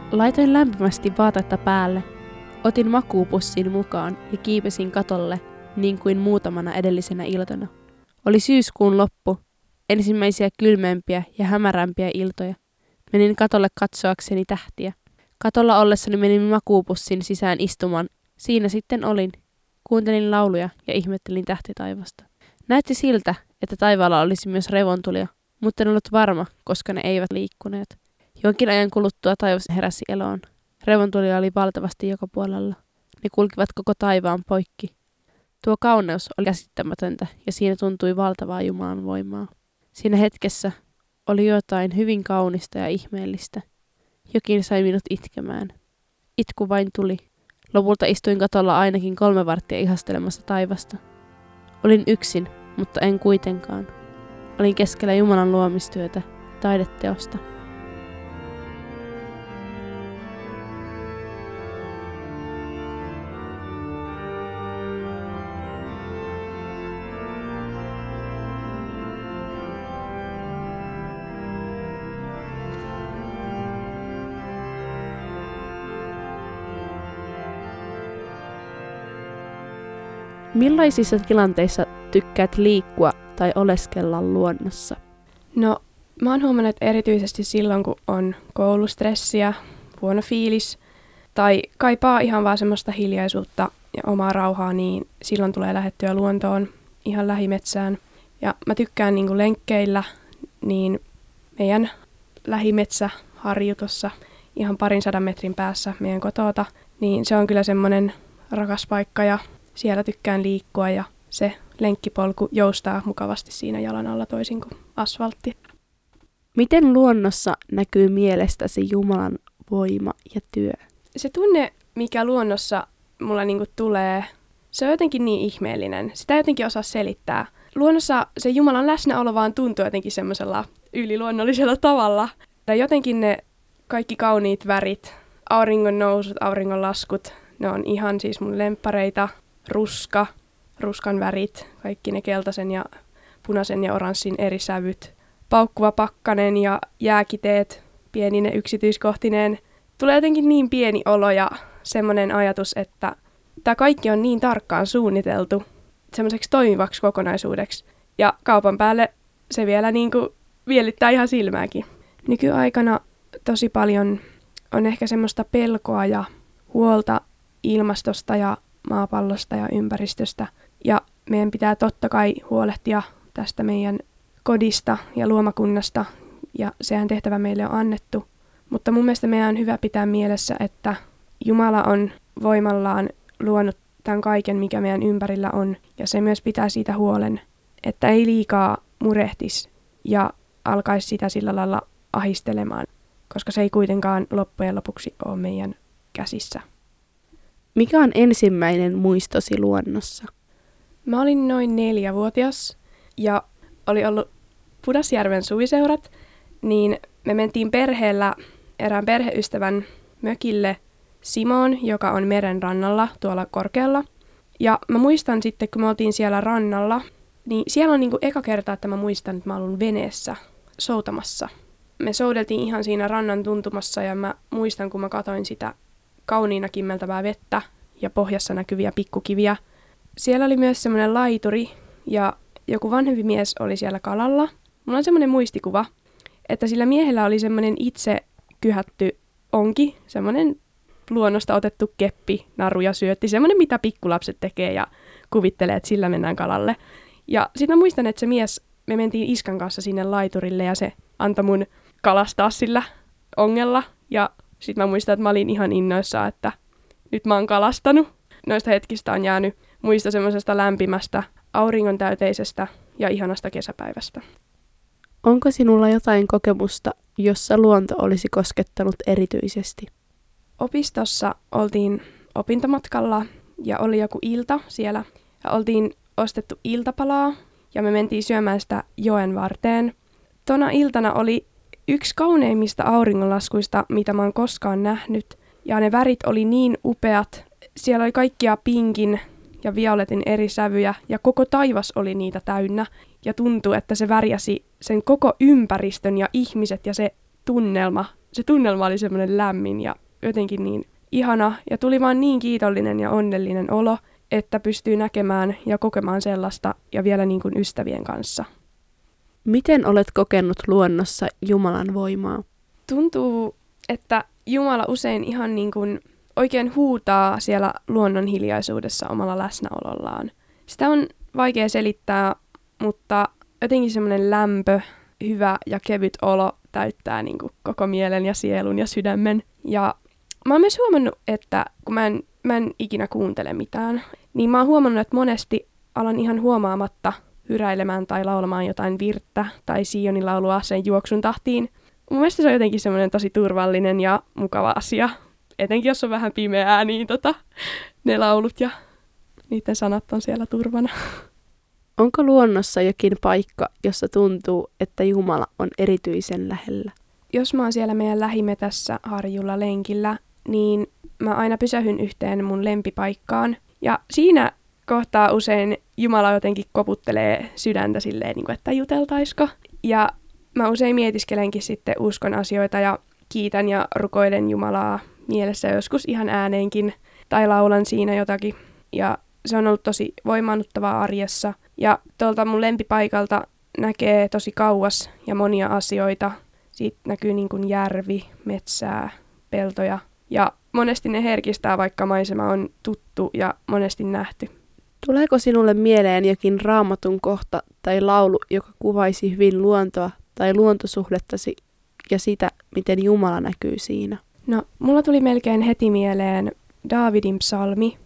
Laitoin lämpimästi vaatetta päälle, otin makuupussin mukaan ja kiipesin katolle niin kuin muutamana edellisenä iltana. Oli syyskuun loppu, ensimmäisiä kylmempiä ja hämärämpiä iltoja. Menin katolle katsoakseni tähtiä. Katolla ollessani menin makuupussin sisään istumaan. Siinä sitten olin. Kuuntelin lauluja ja ihmettelin tähtitaivasta. Näytti siltä, että taivaalla olisi myös revontulia, mutta en ollut varma, koska ne eivät liikkuneet. Jonkin ajan kuluttua taivas heräsi eloon. Revontulia oli valtavasti joka puolella. Ne kulkivat koko taivaan poikki. Tuo kauneus oli käsittämätöntä ja siinä tuntui valtavaa Jumalan voimaa. Siinä hetkessä oli jotain hyvin kaunista ja ihmeellistä. Jokin sai minut itkemään. Itku vain tuli. Lopulta istuin katolla ainakin 3 varttia ihastelemassa taivasta. Olin yksin, mutta en kuitenkaan. Olin keskellä Jumalan luomistyötä, taideteosta. Millaisissa tilanteissa tykkäät liikkua tai oleskella luonnossa? No, mä oon huomannut, että erityisesti silloin, kun on koulustressiä, huono fiilis tai kaipaa ihan vaan semmoista hiljaisuutta ja omaa rauhaa, niin silloin tulee lähdettyä luontoon ihan lähimetsään. Ja mä tykkään niin lenkkeillä, niin meidän lähimetsäharju tuossa ihan 200 metrin päässä meidän kotota, niin se on kyllä semmoinen rakas paikka ja siellä tykkään liikkua ja se lenkkipolku joustaa mukavasti siinä jalan alla toisin kuin asfaltti. Miten luonnossa näkyy mielestäsi Jumalan voima ja työ? Se tunne, mikä luonnossa mulla tulee, se on jotenkin niin ihmeellinen. Sitä ei jotenkin osaa selittää. Luonnossa se Jumalan läsnäolo vaan tuntuu jotenkin semmoisella yliluonnollisella tavalla. Ja jotenkin ne kaikki kauniit värit, auringon nousut, auringon laskut, ne on ihan siis mun lemppareita. Ruskan värit, kaikki ne keltaisen ja punaisen ja oranssin eri sävyt. Paukkuva pakkanen ja jääkiteet pienine yksityiskohtineen. Tulee jotenkin niin pieni olo ja semmoinen ajatus, että tämä kaikki on niin tarkkaan suunniteltu semmoiseksi toimivaksi kokonaisuudeksi. Ja kaupan päälle se vielä viellittää ihan silmääkin. Nykyaikana tosi paljon on ehkä semmoista pelkoa ja huolta ilmastosta ja maapallosta ja ympäristöstä. Ja meidän pitää totta kai huolehtia tästä meidän kodista ja luomakunnasta, ja sehän tehtävä meille on annettu. Mutta mun mielestä meidän on hyvä pitää mielessä, että Jumala on voimallaan luonut tämän kaiken, mikä meidän ympärillä on, ja se myös pitää siitä huolen, että ei liikaa murehtisi ja alkaisi sitä sillä lailla ahistelemaan, koska se ei kuitenkaan loppujen lopuksi ole meidän käsissä. Mikä on ensimmäinen muistosi luonnossa? Mä olin noin 4-vuotias ja oli ollut Pudasjärven suviseurat, niin me mentiin perheellä erään perheystävän mökille Simoon, joka on meren rannalla tuolla korkealla. Ja mä muistan sitten, kun me oltiin siellä rannalla, niin siellä on eka kerta, että mä muistan, että mä olin veneessä soutamassa. Me soudeltiin ihan siinä rannan tuntumassa ja mä muistan, kun mä katsoin sitä kauniina kimmeltävää vettä ja pohjassa näkyviä pikkukiviä. Siellä oli myös semmoinen laituri ja joku vanhempi mies oli siellä kalalla. Mulla on semmoinen muistikuva, että sillä miehellä oli semmoinen itse kyhätty onki, semmoinen luonnosta otettu keppi, naru ja syötti, semmoinen mitä pikkulapset tekee ja kuvittelee, että sillä mennään kalalle. Ja sitten mä muistan, että se mies, me mentiin iskan kanssa sinne laiturille ja se antoi mun kalastaa sillä ongella. Ja sitten mä muistan, että mä olin ihan innoissaan, että nyt mä oon kalastanut. Noista hetkistä on jäänyt muista semmoisesta lämpimästä, auringon täyteisestä ja ihanasta kesäpäivästä. Onko sinulla jotain kokemusta, jossa luonto olisi koskettanut erityisesti? Opistossa oltiin opintomatkalla ja oli joku ilta siellä. Ja oltiin ostettu iltapalaa ja me mentiin syömään sitä joen varteen. Tona iltana oli yksi kauneimmista auringonlaskuista, mitä mä oon koskaan nähnyt. Ja ne värit oli niin upeat. Siellä oli kaikkia pinkin ja violetin eri sävyjä ja koko taivas oli niitä täynnä. Ja tuntui, että se värjäsi sen koko ympäristön ja ihmiset ja se tunnelma se tunnelma oli semmoinen lämmin ja jotenkin niin ihana. Ja tuli vaan niin kiitollinen ja onnellinen olo, että pystyy näkemään ja kokemaan sellaista ja vielä niin kuin ystävien kanssa. Miten olet kokenut luonnossa Jumalan voimaa? Tuntuu, että Jumala usein ihan niin kuin oikein huutaa siellä luonnon hiljaisuudessa omalla läsnäolollaan. Sitä on vaikea selittää, mutta jotenkin semmoinen lämpö, hyvä ja kevyt olo täyttää niin kuin koko mielen ja sielun ja sydämen. Ja mä oon myös huomannut, että kun mä en ikinä kuuntele mitään, niin mä oon huomannut, että monesti alan ihan huomaamatta hyräilemään tai laulamaan jotain virttä tai Sionin laulua sen juoksun tahtiin. Mun mielestä se on jotenkin semmoinen tosi turvallinen ja mukava asia. Etenkin jos on vähän pimeää, niin ne laulut ja niiden sanat on siellä turvana. Onko luonnossa jokin paikka, jossa tuntuu, että Jumala on erityisen lähellä? Jos mä oon siellä meidän lähimetässä harjulla lenkillä, niin mä aina pysähyn yhteen mun lempipaikkaan. Ja siinä kohtaa usein Jumala jotenkin koputtelee sydäntä silleen, että juteltaisko. Ja mä usein mietiskelenkin sitten uskon asioita ja kiitän ja rukoilen Jumalaa mielessä joskus ihan ääneenkin tai laulan siinä jotakin. Ja se on ollut tosi voimaannuttavaa arjessa. Ja tuolta mun lempipaikalta näkee tosi kauas ja monia asioita. Siitä näkyy niin kuin järvi, metsää, peltoja. Ja monesti ne herkistää, vaikka maisema on tuttu ja monesti nähty. Tuleeko sinulle mieleen jokin Raamatun kohta tai laulu, joka kuvaisi hyvin luontoa tai luontosuhdettasi ja sitä, miten Jumala näkyy siinä? No, mulla tuli melkein heti mieleen Daavidin psalmi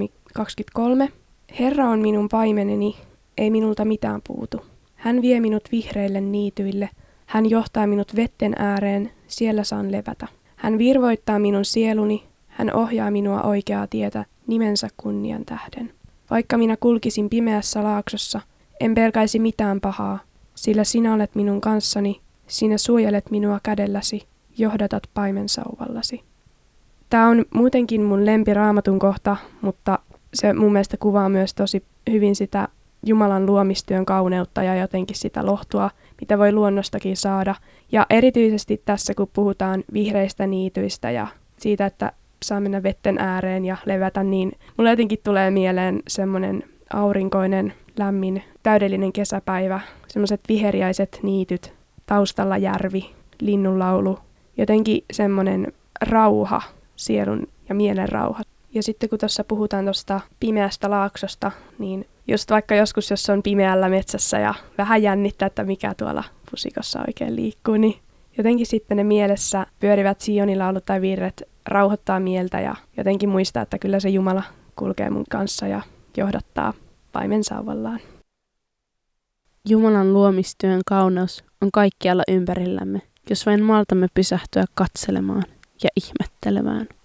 23. Herra on minun paimeneni, ei minulta mitään puutu. Hän vie minut vihreille niityille. Hän johtaa minut vetten ääreen, siellä saan levätä. Hän virvoittaa minun sieluni, hän ohjaa minua oikeaa tietä nimensä kunnian tähden. Vaikka minä kulkisin pimeässä laaksossa, en pelkäisi mitään pahaa, sillä sinä olet minun kanssani, sinä suojelet minua kädelläsi, johdatat paimensauvallasi. Tämä on muutenkin mun lempiraamatun kohta, mutta se mun mielestä kuvaa myös tosi hyvin sitä Jumalan luomistyön kauneutta ja jotenkin sitä lohtua, mitä voi luonnostakin saada. Ja erityisesti tässä, kun puhutaan vihreistä niityistä ja siitä, että saa mennä vetten ääreen ja levätä, niin mulle jotenkin tulee mieleen semmoinen aurinkoinen, lämmin, täydellinen kesäpäivä, semmoiset viheriäiset niityt, taustalla järvi, linnunlaulu, jotenkin semmoinen rauha, sielun ja mielen rauha. Ja sitten kun tuossa puhutaan tuosta pimeästä laaksosta, niin just vaikka joskus, jos on pimeällä metsässä ja vähän jännittää, että mikä tuolla pusikossa oikein liikkuu, niin jotenkin sitten ne mielessä pyörivät Sionin-laulut tai virret rauhoittaa mieltä ja jotenkin muistaa, että kyllä se Jumala kulkee mun kanssa ja johdattaa paimensauvallaan. Jumalan luomistyön kauneus on kaikkialla ympärillämme, jos vain maltamme pysähtyä katselemaan ja ihmettelemään.